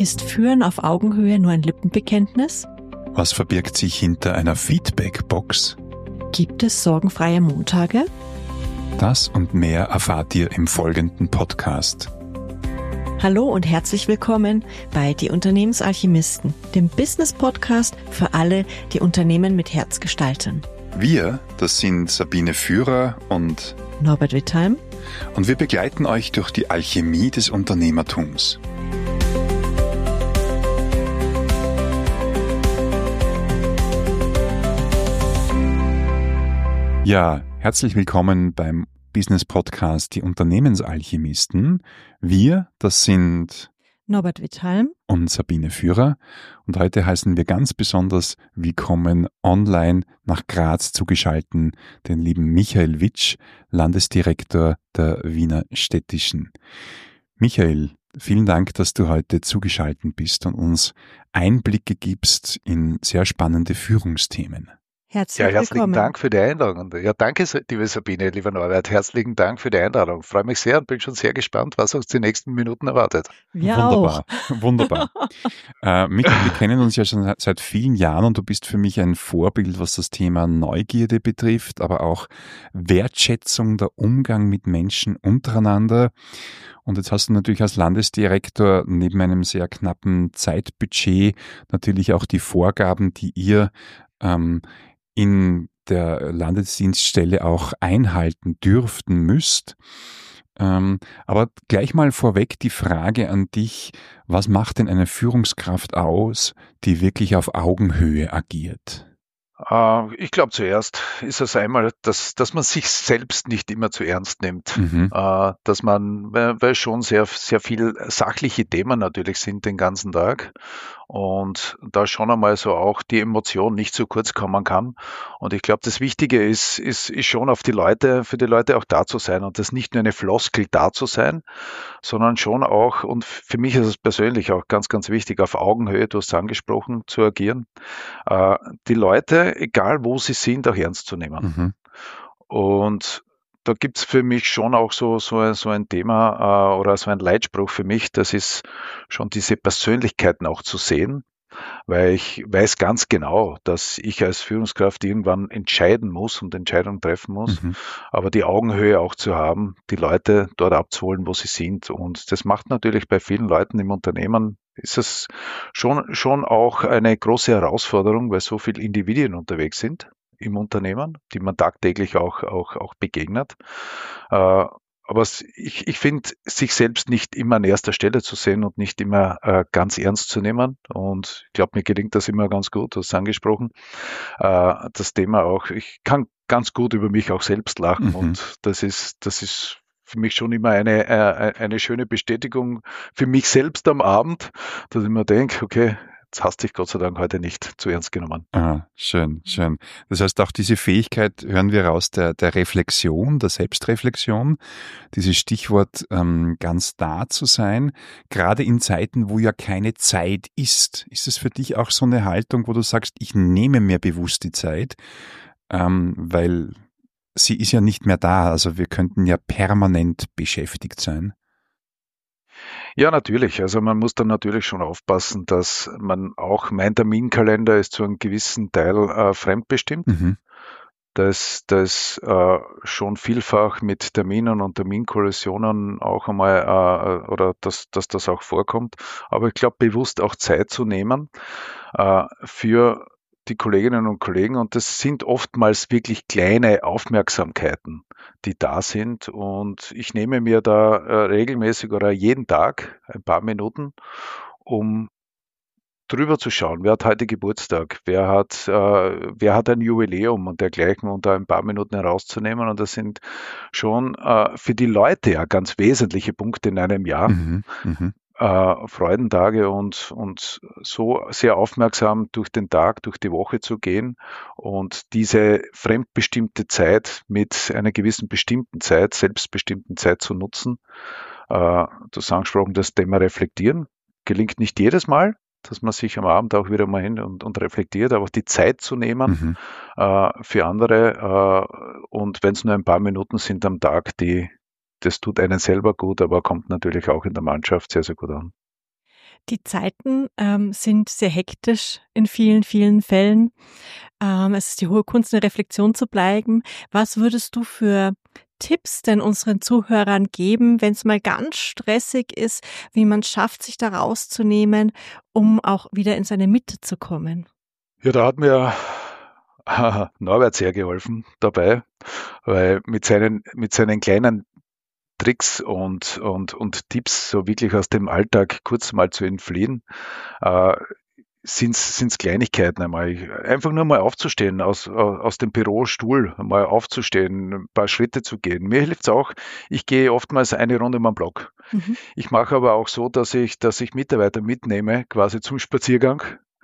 Ist Führen auf Augenhöhe nur ein Lippenbekenntnis? Was verbirgt sich hinter einer Feedback-Box? Gibt es sorgenfreie Montage? Das und mehr erfahrt ihr im folgenden Podcast. Hallo und herzlich willkommen bei Die Unternehmensalchemisten, dem Business-Podcast für alle, die Unternehmen mit Herz gestalten. Wir, das sind Sabine Führer und Norbert Wittheim. Und wir begleiten euch durch die Alchemie des Unternehmertums. Ja, herzlich willkommen beim Business-Podcast Die Unternehmensalchemisten. Wir, das sind Norbert Wittheim und Sabine Führer. Und heute heißen wir ganz besonders willkommen online nach Graz zugeschalten den lieben Michael Witsch, Landesdirektor der Wiener Städtischen. Michael, vielen Dank, dass du heute zugeschaltet bist und uns Einblicke gibst in sehr spannende Führungsthemen. Herzlichen Dank für die Einladung. Ja, danke, liebe Sabine, lieber Norbert. Herzlichen Dank für die Einladung. Ich freue mich sehr und bin schon sehr gespannt, was uns die nächsten Minuten erwartet. Wir Wunderbar. Michael, wir kennen uns ja schon seit vielen Jahren und du bist für mich ein Vorbild, was das Thema Neugierde betrifft, aber auch Wertschätzung, der Umgang mit Menschen untereinander. Und jetzt hast du natürlich als Landesdirektor neben einem sehr knappen Zeitbudget natürlich auch die Vorgaben, die ihr in der Landesdienststelle auch einhalten müsst. Aber gleich mal vorweg die Frage an dich, was macht denn eine Führungskraft aus, die wirklich auf Augenhöhe agiert? Ich glaube, zuerst ist es einmal, dass man sich selbst nicht immer zu ernst nimmt. Dass man, weil schon sehr, sehr viel sachliche Themen natürlich sind den ganzen Tag und da schon einmal so auch die Emotion nicht zu kurz kommen kann. Und ich glaube, das Wichtige ist schon für die Leute auch da zu sein und das nicht nur eine Floskel da zu sein, sondern schon auch, und für mich ist es persönlich auch ganz, ganz wichtig, auf Augenhöhe, du hast es angesprochen, zu agieren. Die Leute, egal wo sie sind, auch ernst zu nehmen. Und da gibt's für mich schon auch so ein Thema oder so ein Leitspruch für mich, das ist schon diese Persönlichkeiten auch zu sehen, weil ich weiß ganz genau, dass ich als Führungskraft irgendwann entscheiden muss und Entscheidungen treffen muss, aber die Augenhöhe auch zu haben, die Leute dort abzuholen, wo sie sind. Und das macht natürlich bei vielen Leuten im Unternehmen, ist es schon auch eine große Herausforderung, weil so viele Individuen unterwegs sind im Unternehmen, die man tagtäglich auch begegnet. Aber ich finde, sich selbst nicht immer an erster Stelle zu sehen und nicht immer ganz ernst zu nehmen. Und ich glaube, mir gelingt das immer ganz gut, du hast es angesprochen. Das Thema auch, ich kann ganz gut über mich auch selbst lachen und das ist für mich schon immer eine schöne Bestätigung für mich selbst am Abend, dass ich mir denke, okay, jetzt hast dich Gott sei Dank heute nicht zu ernst genommen. Schön. Das heißt, auch diese Fähigkeit hören wir raus der Reflexion, der Selbstreflexion, dieses Stichwort ganz da zu sein, gerade in Zeiten, wo ja keine Zeit ist. Ist es für dich auch so eine Haltung, wo du sagst, ich nehme mir bewusst die Zeit, weil sie ist ja nicht mehr da, also wir könnten ja permanent beschäftigt sein. Ja, natürlich. Also man muss dann natürlich schon aufpassen, dass mein Terminkalender ist zu einem gewissen Teil fremdbestimmt. Dass das schon vielfach mit Terminen und Terminkollisionen auch einmal oder dass das auch vorkommt. Aber ich glaube, bewusst auch Zeit zu nehmen für die Kolleginnen und Kollegen, und das sind oftmals wirklich kleine Aufmerksamkeiten, die da sind, und ich nehme mir da regelmäßig oder jeden Tag ein paar Minuten, um drüber zu schauen, wer hat heute Geburtstag, wer hat ein Jubiläum und dergleichen, und da ein paar Minuten herauszunehmen, und das sind schon für die Leute ja ganz wesentliche Punkte in einem Jahr. Freudentage und so sehr aufmerksam durch den Tag, durch die Woche zu gehen und diese fremdbestimmte Zeit mit einer gewissen bestimmten Zeit, selbstbestimmten Zeit zu nutzen. Du hast angesprochen, das Thema Reflektieren gelingt nicht jedes Mal, dass man sich am Abend auch wieder mal hin und reflektiert, aber die Zeit zu nehmen für andere und wenn es nur ein paar Minuten sind am Tag, das tut einen selber gut, aber kommt natürlich auch in der Mannschaft sehr, sehr gut an. Die Zeiten sind sehr hektisch in vielen, vielen Fällen. Es ist die hohe Kunst, in der Reflexion zu bleiben. Was würdest du für Tipps denn unseren Zuhörern geben, wenn es mal ganz stressig ist, wie man es schafft, sich da rauszunehmen, um auch wieder in seine Mitte zu kommen? Ja, da hat mir Norbert sehr geholfen dabei, weil mit seinen kleinen Tricks und Tipps, so wirklich aus dem Alltag kurz mal zu entfliehen, sind's Kleinigkeiten einmal. Einfach nur mal aufzustehen, aus dem Bürostuhl mal aufzustehen, ein paar Schritte zu gehen. Mir hilft's auch, ich gehe oftmals eine Runde um den Block. Mhm. Ich mache aber auch so, dass ich Mitarbeiter mitnehme, quasi zum Spaziergang.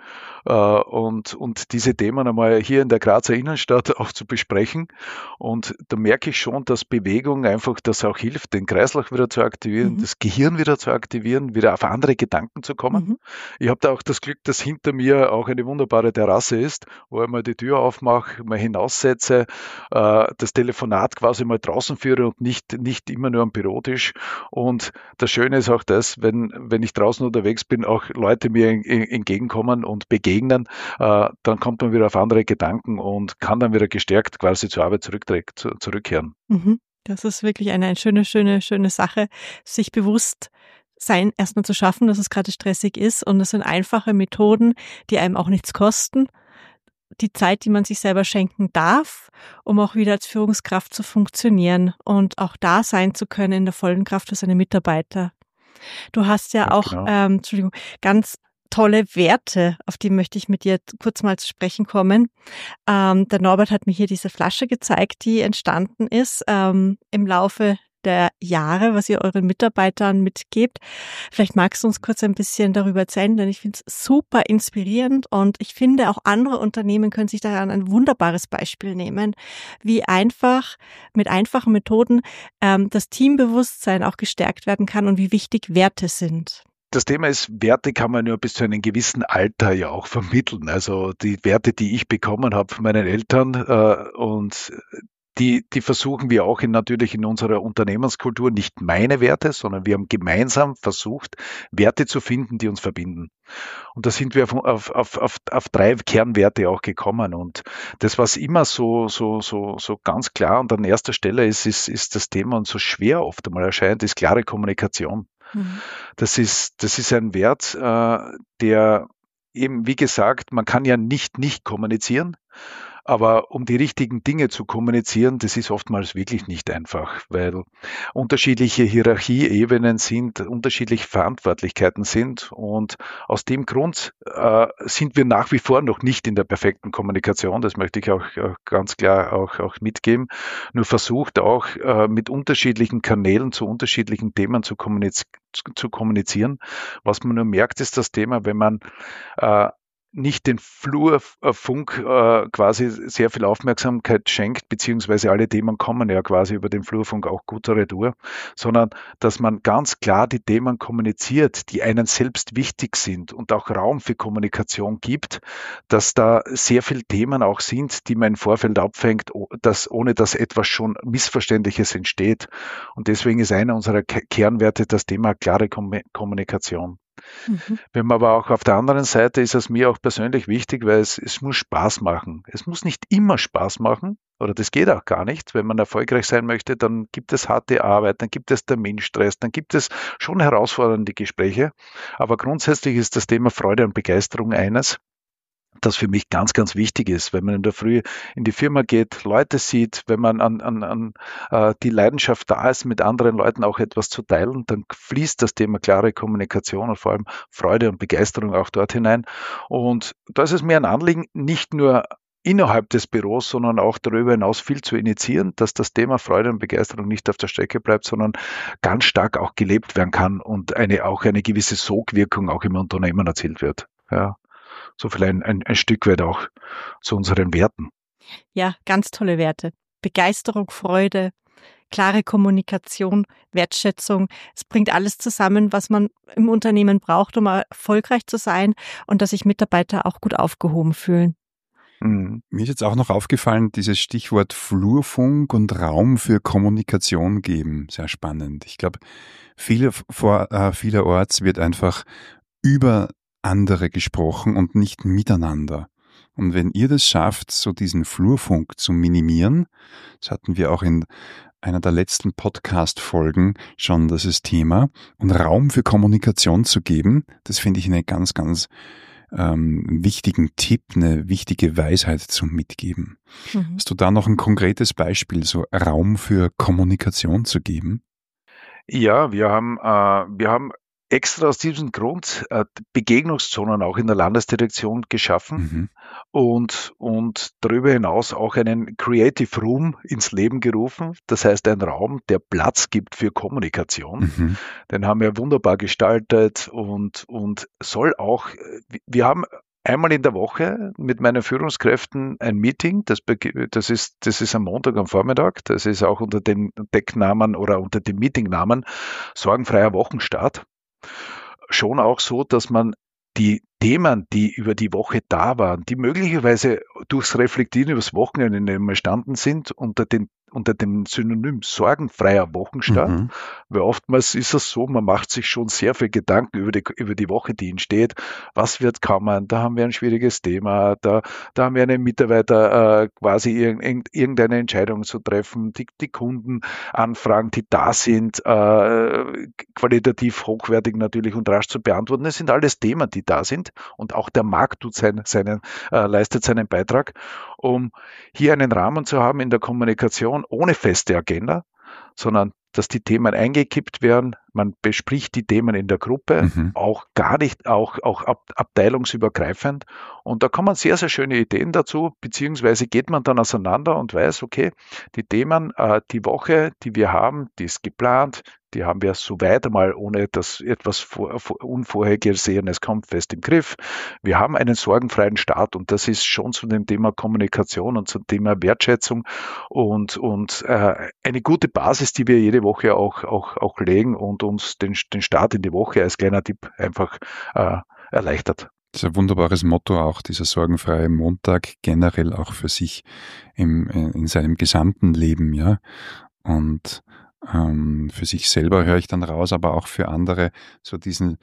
Und diese Themen einmal hier in der Grazer Innenstadt auch zu besprechen. Und da merke ich schon, dass Bewegung einfach das auch hilft, den Kreislauf wieder zu aktivieren, das Gehirn wieder zu aktivieren, wieder auf andere Gedanken zu kommen. Mhm. Ich habe da auch das Glück, dass hinter mir auch eine wunderbare Terrasse ist, wo ich mal die Tür aufmache, mal hinaussetze, das Telefonat quasi mal draußen führe und nicht immer nur am Bürotisch. Und das Schöne ist auch das, wenn ich draußen unterwegs bin, auch Leute mir entgegenkommen und begegnen, dann kommt man wieder auf andere Gedanken und kann dann wieder gestärkt quasi zur Arbeit zurückkehren. Mhm. Das ist wirklich eine schöne Sache, sich bewusst sein erstmal zu schaffen, dass es gerade stressig ist, und es sind einfache Methoden, die einem auch nichts kosten. Die Zeit, die man sich selber schenken darf, um auch wieder als Führungskraft zu funktionieren und auch da sein zu können in der vollen Kraft für seine Mitarbeiter. Du hast ja auch, Genau. ganz tolle Werte, auf die möchte ich mit dir kurz mal zu sprechen kommen. Der Norbert hat mir hier diese Flasche gezeigt, die entstanden ist im Laufe der Jahre, was ihr euren Mitarbeitern mitgebt. Vielleicht magst du uns kurz ein bisschen darüber erzählen, denn ich finde es super inspirierend und ich finde, auch andere Unternehmen können sich daran ein wunderbares Beispiel nehmen, wie einfach mit einfachen Methoden das Teambewusstsein auch gestärkt werden kann und wie wichtig Werte sind. Das Thema ist, Werte kann man nur bis zu einem gewissen Alter ja auch vermitteln. Also die Werte, die ich bekommen habe von meinen Eltern und die versuchen wir auch natürlich in unserer Unternehmenskultur, nicht meine Werte, sondern wir haben gemeinsam versucht, Werte zu finden, die uns verbinden. Und da sind wir auf 3 Kernwerte auch gekommen. Und das, was immer so ganz klar und an erster Stelle ist das Thema und so schwer oft einmal erscheint, ist klare Kommunikation. Mhm. Das ist ein Wert, der eben, wie gesagt, man kann ja nicht kommunizieren, aber um die richtigen Dinge zu kommunizieren, das ist oftmals wirklich nicht einfach, weil unterschiedliche Hierarchieebenen sind, unterschiedliche Verantwortlichkeiten sind und aus dem Grund sind wir nach wie vor noch nicht in der perfekten Kommunikation, das möchte ich auch ganz klar auch mitgeben, nur versucht auch mit unterschiedlichen Kanälen zu unterschiedlichen Themen zu kommunizieren. Was man nur merkt, ist das Thema, wenn man nicht den Flurfunk quasi sehr viel Aufmerksamkeit schenkt, beziehungsweise alle Themen kommen ja quasi über den Flurfunk auch gut zur Retour, sondern dass man ganz klar die Themen kommuniziert, die einen selbst wichtig sind und auch Raum für Kommunikation gibt, dass da sehr viele Themen auch sind, die man im Vorfeld abfängt, ohne dass etwas schon Missverständliches entsteht. Und deswegen ist einer unserer Kernwerte das Thema klare Kommunikation. Mhm. Wenn man aber auch auf der anderen Seite ist es mir auch persönlich wichtig, weil es muss Spaß machen. Es muss nicht immer Spaß machen, oder das geht auch gar nicht. Wenn man erfolgreich sein möchte, dann gibt es harte Arbeit, dann gibt es Terminstress, dann gibt es schon herausfordernde Gespräche. Aber grundsätzlich ist das Thema Freude und Begeisterung eines, das für mich ganz, ganz wichtig ist, wenn man in der Früh in die Firma geht, Leute sieht, wenn man an die Leidenschaft da ist, mit anderen Leuten auch etwas zu teilen, dann fließt das Thema klare Kommunikation und vor allem Freude und Begeisterung auch dort hinein. Und da ist es mir ein Anliegen, nicht nur innerhalb des Büros, sondern auch darüber hinaus viel zu initiieren, dass das Thema Freude und Begeisterung nicht auf der Strecke bleibt, sondern ganz stark auch gelebt werden kann und auch eine gewisse Sogwirkung auch im Unternehmen erzielt wird. Ja. So vielleicht ein Stück weit auch zu unseren Werten. Ja, ganz tolle Werte. Begeisterung, Freude, klare Kommunikation, Wertschätzung. Es bringt alles zusammen, was man im Unternehmen braucht, um erfolgreich zu sein und dass sich Mitarbeiter auch gut aufgehoben fühlen. Mir ist jetzt auch noch aufgefallen, dieses Stichwort Flurfunk und Raum für Kommunikation geben. Sehr spannend. Ich glaube, vielerorts wird einfach über andere gesprochen und nicht miteinander. Und wenn ihr das schafft, so diesen Flurfunk zu minimieren, das hatten wir auch in einer der letzten Podcast-Folgen schon das Thema, und Raum für Kommunikation zu geben, das finde ich einen ganz, ganz wichtigen Tipp, eine wichtige Weisheit zum Mitgeben. Hast du da noch ein konkretes Beispiel, so Raum für Kommunikation zu geben? Ja, wir haben extra aus diesem Grund Begegnungszonen auch in der Landesdirektion geschaffen und darüber hinaus auch einen Creative Room ins Leben gerufen. Das heißt, ein Raum, der Platz gibt für Kommunikation. Den haben wir wunderbar gestaltet und soll auch, wir haben einmal in der Woche mit meinen Führungskräften ein Meeting, das ist am Montag am Vormittag, das ist auch unter dem Decknamen oder unter dem Meetingnamen Sorgenfreier Wochenstart. Schon auch so, dass man die Themen, die über die Woche da waren, die möglicherweise durchs Reflektieren übers Wochenende entstanden sind, unter dem Synonym sorgenfreier Wochenstart. Weil oftmals ist es so, man macht sich schon sehr viel Gedanken über die Woche, die entsteht. Was wird kommen? Da haben wir ein schwieriges Thema. Da haben wir einen Mitarbeiter quasi irgendeine Entscheidung zu treffen. Die Kundenanfragen, die da sind, qualitativ hochwertig natürlich und rasch zu beantworten. Das sind alles Themen, die da sind. Und auch der Markt leistet seinen Beitrag, um hier einen Rahmen zu haben in der Kommunikation ohne feste Agenda, sondern dass die Themen eingekippt werden. Man bespricht die Themen in der Gruppe, auch abteilungsübergreifend. Und da kommen sehr, sehr schöne Ideen dazu, beziehungsweise geht man dann auseinander und weiß, okay, die Themen, die Woche, die wir haben, die ist geplant, die haben wir soweit einmal, ohne dass etwas Unvorhergesehenes kommt, fest im Griff. Wir haben einen sorgenfreien Start und das ist schon zu dem Thema Kommunikation und zum Thema Wertschätzung und eine gute Basis, die wir jede Woche auch legen und uns den Start in die Woche als kleiner Tipp einfach erleichtert. Das ist ein wunderbares Motto auch, dieser sorgenfreie Montag, generell auch für sich in seinem gesamten Leben, ja. Und für sich selber höre ich dann raus, aber auch für andere so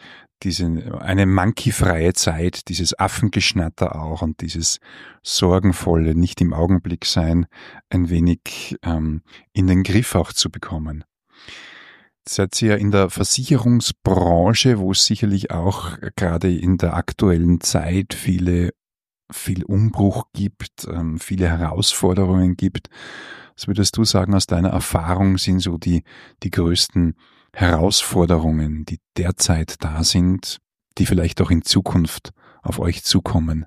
eine monkeyfreie Zeit, dieses Affengeschnatter auch und dieses sorgenvolle, nicht im Augenblick sein, ein wenig in den Griff auch zu bekommen. Seid ihr ja in der Versicherungsbranche, wo es sicherlich auch gerade in der aktuellen Zeit viel Umbruch gibt, viele Herausforderungen gibt. Was würdest du sagen, aus deiner Erfahrung sind so die größten Herausforderungen, die derzeit da sind, die vielleicht auch in Zukunft auf euch zukommen?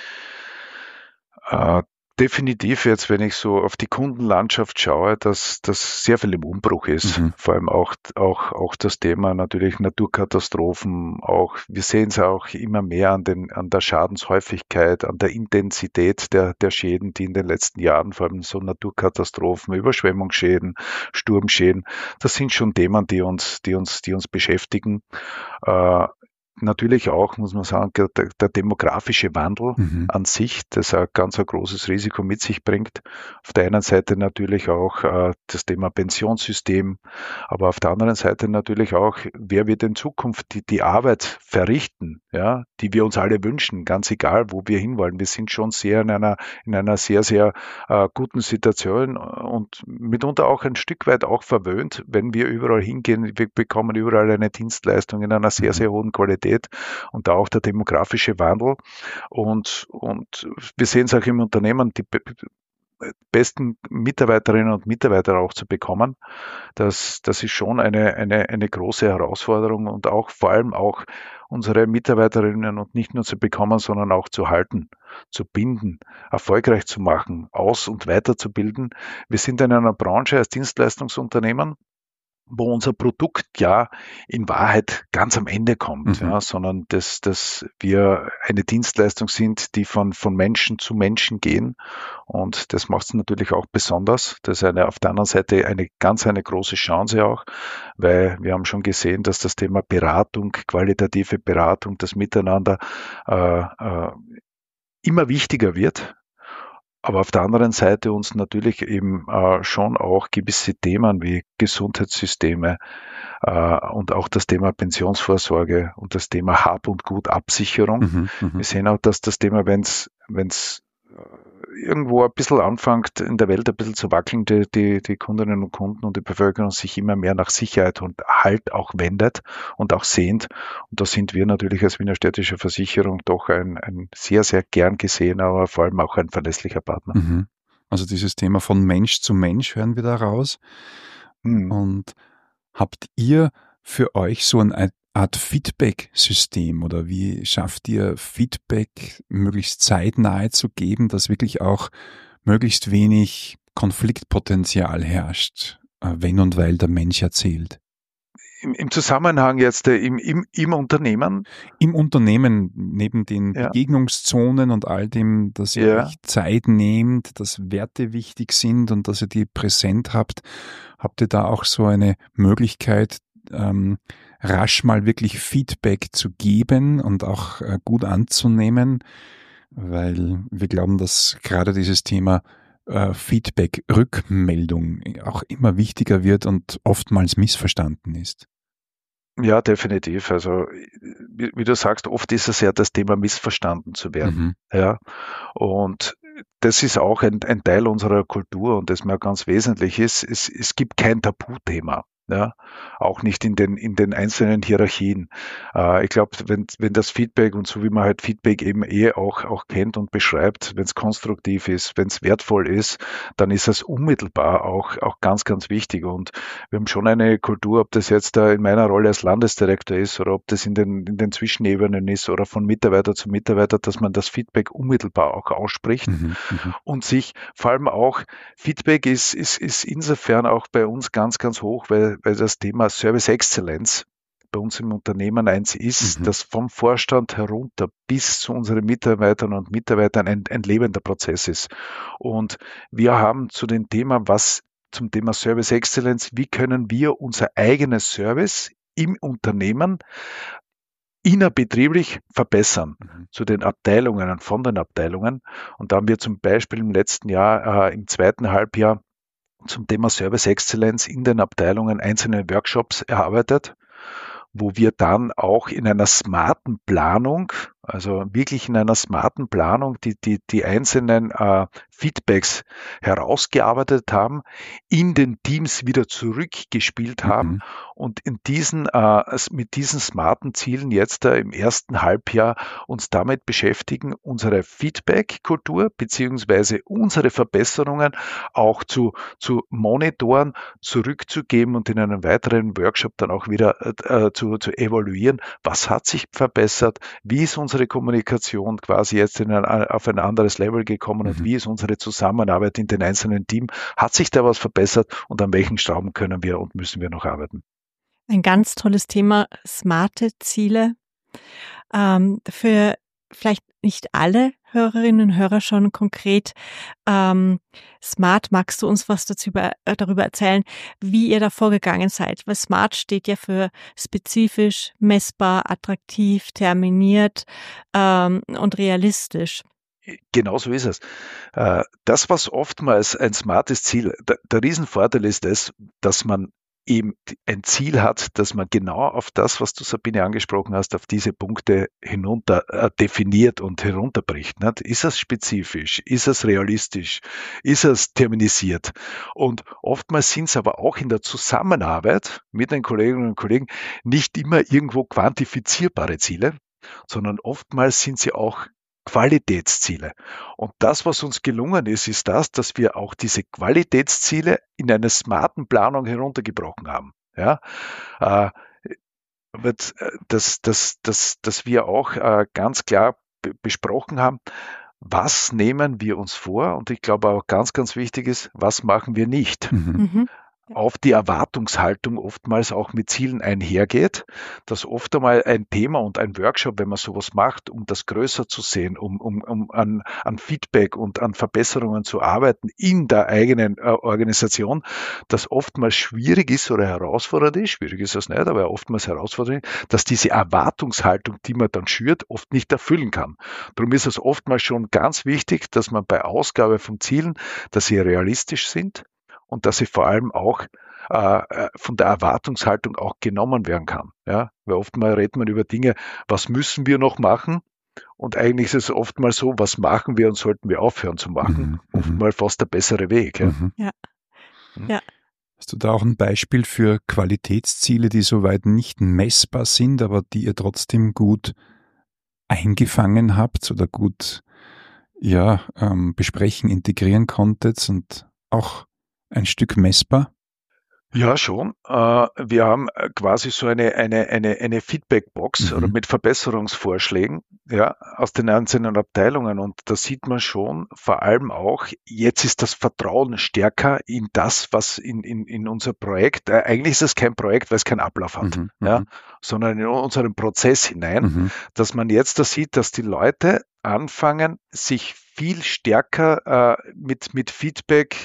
Definitiv jetzt, wenn ich so auf die Kundenlandschaft schaue, dass das sehr viel im Umbruch ist. Vor allem auch das Thema natürlich Naturkatastrophen. Auch wir sehen es auch immer mehr an der Schadenshäufigkeit, an der Intensität der Schäden, die in den letzten Jahren, vor allem so Naturkatastrophen, Überschwemmungsschäden, Sturmschäden, das sind schon Themen, die uns beschäftigen. Natürlich auch, muss man sagen, der demografische Wandel an sich, das ein ganz großes Risiko mit sich bringt. Auf der einen Seite natürlich auch das Thema Pensionssystem, aber auf der anderen Seite natürlich auch, wer wird in Zukunft die Arbeit verrichten, ja, die wir uns alle wünschen, ganz egal, wo wir hinwollen. Wir sind schon sehr in einer sehr, sehr guten Situation und mitunter auch ein Stück weit auch verwöhnt, wenn wir überall hingehen. Wir bekommen überall eine Dienstleistung in einer sehr, sehr hohen Qualität. Und da auch der demografische Wandel. Und wir sehen es auch im Unternehmen, die besten Mitarbeiterinnen und Mitarbeiter auch zu bekommen. Das ist schon eine große Herausforderung und auch vor allem auch unsere Mitarbeiterinnen und nicht nur zu bekommen, sondern auch zu halten, zu binden, erfolgreich zu machen, aus- und weiterzubilden. Wir sind in einer Branche als Dienstleistungsunternehmen, wo unser Produkt ja in Wahrheit ganz am Ende kommt, ja, sondern dass wir eine Dienstleistung sind, die von Menschen zu Menschen gehen. Und das macht es natürlich auch besonders. Das ist auf der anderen Seite eine große Chance auch, weil wir haben schon gesehen, dass das Thema Beratung, qualitative Beratung, das Miteinander immer wichtiger wird. aber auf der anderen Seite uns natürlich eben schon auch gewisse Themen wie Gesundheitssysteme und auch das Thema Pensionsvorsorge und das Thema Hab- und Gutabsicherung. Wir sehen auch, dass das Thema, wenn es irgendwo ein bisschen anfängt, in der Welt ein bisschen zu wackeln, die Kundinnen und Kunden und die Bevölkerung sich immer mehr nach Sicherheit und Halt auch wendet und auch sehnt. Und da sind wir natürlich als Wiener Städtische Versicherung doch ein sehr, sehr gern gesehener, aber vor allem auch ein verlässlicher Partner. Also dieses Thema von Mensch zu Mensch hören wir da raus. Und habt ihr für euch so eine Art Feedback-System oder wie schafft ihr Feedback möglichst zeitnahe zu geben, dass wirklich auch möglichst wenig Konfliktpotenzial herrscht, wenn und weil der Mensch erzählt? Im Zusammenhang jetzt im Unternehmen? Im Unternehmen, neben den Begegnungszonen und all dem, dass ihr euch Zeit nehmt, dass Werte wichtig sind und dass ihr die präsent habt, habt ihr da auch so eine Möglichkeit, rasch mal wirklich Feedback zu geben und auch gut anzunehmen, weil wir glauben, dass gerade dieses Thema Feedback, Rückmeldung auch immer wichtiger wird und oftmals missverstanden ist. Ja, definitiv. Also wie du sagst, oft ist es ja das Thema, missverstanden zu werden. Ja, und das ist auch ein Teil unserer Kultur und das mir ganz wesentlich ist. Es gibt kein Tabuthema. Ja, auch nicht in den einzelnen Hierarchien. Ich glaube, wenn das Feedback und so wie man halt Feedback eben auch kennt und beschreibt, wenn es konstruktiv ist, wenn es wertvoll ist, dann ist es unmittelbar auch ganz, ganz wichtig. Und wir haben schon eine Kultur, ob das jetzt da in meiner Rolle als Landesdirektor ist oder ob das in den Zwischenebenen ist oder von Mitarbeiter zu Mitarbeiter, dass man das Feedback unmittelbar auch ausspricht und sich vor allem auch Feedback ist insofern auch bei uns ganz, ganz hoch, weil das Thema Service Excellence bei uns im Unternehmen eins ist, das vom Vorstand herunter bis zu unseren Mitarbeitern und Mitarbeitern ein lebender Prozess ist. Und wir haben zum Thema Service Excellence, wie können wir unser eigenes Service im Unternehmen innerbetrieblich verbessern zu den Abteilungen und von den Abteilungen. Und da haben wir zum Beispiel im letzten Jahr, im zweiten Halbjahr, zum Thema Service Excellence in den Abteilungen einzelne Workshops erarbeitet, wo wir dann auch in einer smarten Planung, also wirklich in einer smarten Planung, die einzelnen Feedbacks herausgearbeitet haben, in den Teams wieder zurückgespielt haben und mit diesen smarten Zielen jetzt im ersten Halbjahr uns damit beschäftigen, unsere Feedback-Kultur beziehungsweise unsere Verbesserungen auch zu monitoren, zurückzugeben und in einem weiteren Workshop dann auch wieder zu evaluieren, was hat sich verbessert, wie ist unsere Kommunikation quasi jetzt auf ein anderes Level gekommen und wie ist unsere Zusammenarbeit in den einzelnen Teams, hat sich da was verbessert und an welchen Schrauben können wir und müssen wir noch arbeiten. Ein ganz tolles Thema, smarte Ziele. Für vielleicht nicht alle Hörerinnen und Hörer schon konkret. Smart, magst du uns was darüber erzählen, wie ihr da vorgegangen seid? Weil Smart steht ja für spezifisch, messbar, attraktiv, terminiert und realistisch. Genau so ist es. Das, was oftmals ein smartes Ziel, der Riesenvorteil ist es, dass man eben ein Ziel hat, dass man genau auf das, was du, Sabine, angesprochen hast, auf diese Punkte hinunter definiert und herunterbricht. Nicht? Ist es spezifisch? Ist es realistisch? Ist es terminisiert? Und oftmals sind es aber auch in der Zusammenarbeit mit den Kolleginnen und Kollegen nicht immer irgendwo quantifizierbare Ziele, sondern oftmals sind sie auch Qualitätsziele. Und das, was uns gelungen ist, ist das, dass wir auch diese Qualitätsziele in einer smarten Planung heruntergebrochen haben. Ja, dass wir auch ganz klar besprochen haben, was nehmen wir uns vor? Und ich glaube auch ganz, ganz wichtig ist, was machen wir nicht? auf die Erwartungshaltung oftmals auch mit Zielen einhergeht, dass oft einmal ein Thema und ein Workshop, wenn man sowas macht, um das größer zu sehen, um an Feedback und an Verbesserungen zu arbeiten in der eigenen Organisation, das oftmals schwierig ist oder herausfordernd ist, schwierig ist es nicht, aber oftmals herausfordernd ist, dass diese Erwartungshaltung, die man dann schürt, oft nicht erfüllen kann. Darum ist es oftmals schon ganz wichtig, dass man bei Ausgabe von Zielen, dass sie realistisch sind, und dass sie vor allem auch von der Erwartungshaltung auch genommen werden kann. Ja? Weil oftmals redet man über Dinge, was müssen wir noch machen? Und eigentlich ist es oftmals so, was machen wir und sollten wir aufhören zu machen? Oftmals fast der bessere Weg. Ja? Ja. Hast du da auch ein Beispiel für Qualitätsziele, die soweit nicht messbar sind, aber die ihr trotzdem gut eingefangen habt oder gut besprechen, integrieren konntet und auch ein Stück messbar? Ja, schon. Wir haben quasi so eine Feedback-Box oder mit Verbesserungsvorschlägen, ja, aus den einzelnen Abteilungen. Und da sieht man schon vor allem auch, jetzt ist das Vertrauen stärker in das, was in unser Projekt, eigentlich ist es kein Projekt, weil es keinen Ablauf hat, sondern in unseren Prozess hinein, dass man jetzt da sieht, dass die Leute anfangen, sich viel stärker mit Feedback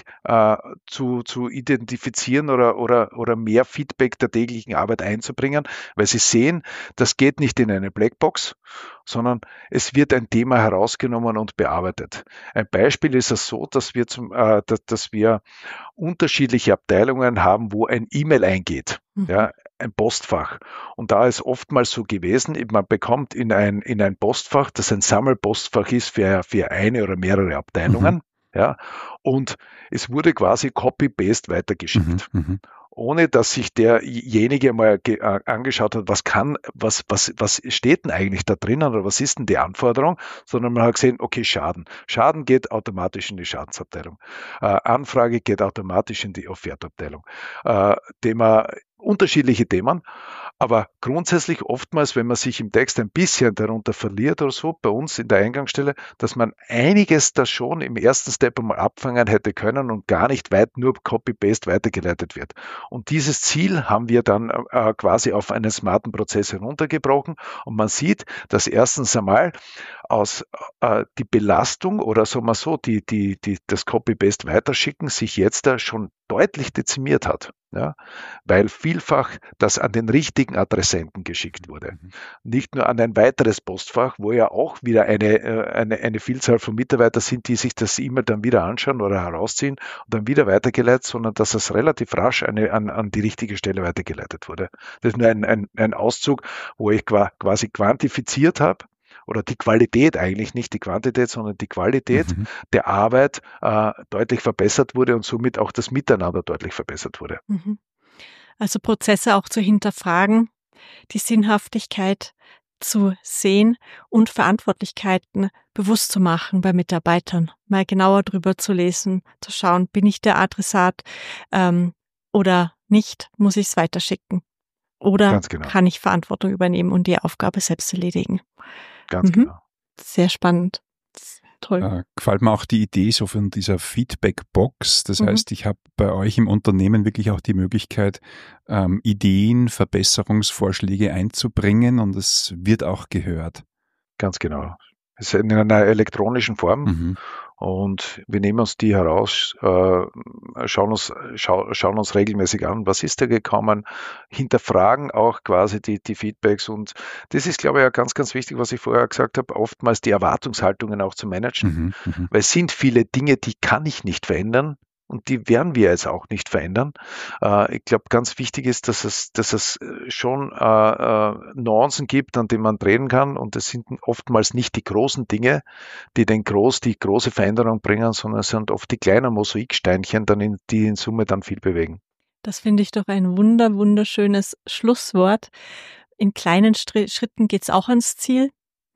zu identifizieren oder mehr Feedback der täglichen Arbeit einzubringen, weil sie sehen, das geht nicht in eine Blackbox, sondern es wird ein Thema herausgenommen und bearbeitet. Ein Beispiel ist es so, dass wir unterschiedliche Abteilungen haben, wo ein E-Mail eingeht. Ja, ein Postfach. Und da ist oftmals so gewesen, man bekommt in ein Postfach, das ein Sammelpostfach ist für eine oder mehrere Abteilungen, ja, und es wurde quasi Copy-Paste weitergeschickt. Ohne dass sich derjenige mal angeschaut hat, was steht denn eigentlich da drinnen oder was ist denn die Anforderung, sondern man hat gesehen, okay, Schaden. Schaden geht automatisch in die Schadensabteilung. Anfrage geht automatisch in die Offertabteilung. Unterschiedliche Themen, aber grundsätzlich oftmals, wenn man sich im Text ein bisschen darunter verliert oder so, bei uns in der Eingangsstelle, dass man einiges da schon im ersten Step einmal abfangen hätte können und gar nicht weit nur Copy-Paste weitergeleitet wird. Und dieses Ziel haben wir dann quasi auf einen smarten Prozess heruntergebrochen und man sieht, dass erstens einmal die Belastung oder sagen wir so, das Copy-Paste weiterschicken sich jetzt da schon deutlich dezimiert hat. Ja, weil vielfach das an den richtigen Adressenten geschickt wurde. Nicht nur an ein weiteres Postfach, wo ja auch wieder eine Vielzahl von Mitarbeitern sind, die sich das E-Mail dann wieder anschauen oder herausziehen und dann wieder weitergeleitet, sondern dass es relativ rasch an die richtige Stelle weitergeleitet wurde. Das ist nur ein Auszug, wo ich quasi quantifiziert habe, oder die Qualität eigentlich, nicht die Quantität, sondern die Qualität der Arbeit deutlich verbessert wurde und somit auch das Miteinander deutlich verbessert wurde. Also Prozesse auch zu hinterfragen, die Sinnhaftigkeit zu sehen und Verantwortlichkeiten bewusst zu machen bei Mitarbeitern, mal genauer drüber zu lesen, zu schauen, bin ich der Adressat oder nicht, muss ich es weiterschicken oder kann ich Verantwortung übernehmen und die Aufgabe selbst erledigen. Ganz genau. Sehr spannend. Toll. Gefällt mir auch die Idee so von dieser Feedback-Box. Das heißt, ich habe bei euch im Unternehmen wirklich auch die Möglichkeit, Ideen, Verbesserungsvorschläge einzubringen und es wird auch gehört. Ganz genau. Es ist in einer elektronischen Form und wir nehmen uns die heraus, schauen uns regelmäßig an, was ist da gekommen, hinterfragen auch quasi die Feedbacks und das ist, glaube ich, ja ganz, ganz wichtig, was ich vorher gesagt habe, oftmals die Erwartungshaltungen auch zu managen, weil es sind viele Dinge, die kann ich nicht verändern. Und die werden wir jetzt auch nicht verändern. Ich glaube, ganz wichtig ist, dass es schon Nuancen gibt, an denen man drehen kann. Und es sind oftmals nicht die großen Dinge, die die große Veränderung bringen, sondern es sind oft die kleinen Mosaiksteinchen, die in Summe dann viel bewegen. Das finde ich doch ein wunderschönes Schlusswort. In kleinen Schritten geht es auch ans Ziel.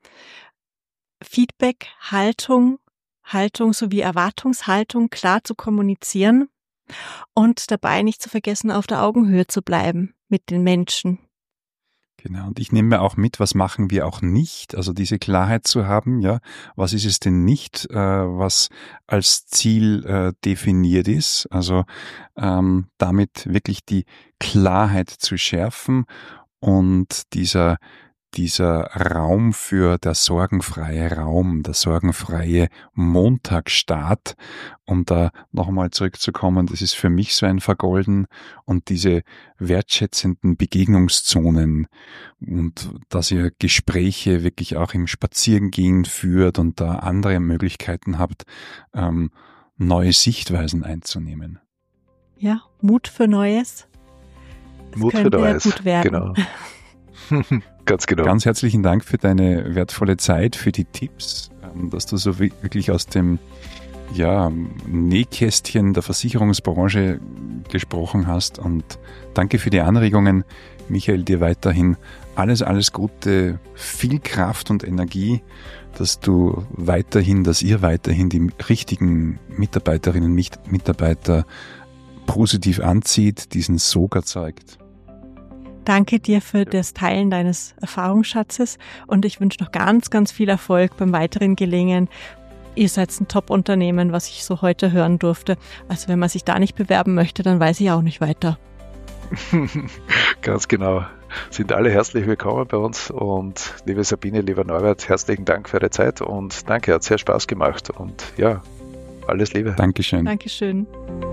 Feedback, Haltung sowie Erwartungshaltung klar zu kommunizieren und dabei nicht zu vergessen, auf der Augenhöhe zu bleiben mit den Menschen. Genau, und ich nehme mir auch mit, was machen wir auch nicht, also diese Klarheit zu haben, ja, was ist es denn nicht, was als Ziel definiert ist, also damit wirklich die Klarheit zu schärfen und dieser Raum für der sorgenfreie Raum, der sorgenfreie Montagsstart, um da nochmal zurückzukommen, das ist für mich so ein Vergolden und diese wertschätzenden Begegnungszonen und dass ihr Gespräche wirklich auch im Spazierengehen führt und da andere Möglichkeiten habt, neue Sichtweisen einzunehmen. Ja, Mut für Neues. Das Mut für Neues, gut werden. Genau. Ganz genau. Ganz herzlichen Dank für deine wertvolle Zeit, für die Tipps, dass du so wirklich aus dem Nähkästchen der Versicherungsbranche gesprochen hast, und danke für die Anregungen. Michael, dir weiterhin alles Gute, viel Kraft und Energie, dass ihr weiterhin die richtigen Mitarbeiterinnen und Mitarbeiter positiv anzieht, diesen Sog erzeugt. Danke dir für das Teilen deines Erfahrungsschatzes und ich wünsche noch ganz, ganz viel Erfolg beim weiteren Gelingen. Ihr seid ein Top-Unternehmen, was ich so heute hören durfte. Also wenn man sich da nicht bewerben möchte, dann weiß ich auch nicht weiter. Ganz genau. Sind alle herzlich willkommen bei uns und liebe Sabine, lieber Norbert, herzlichen Dank für eure Zeit und danke, hat sehr Spaß gemacht und ja, alles Liebe. Dankeschön. Dankeschön.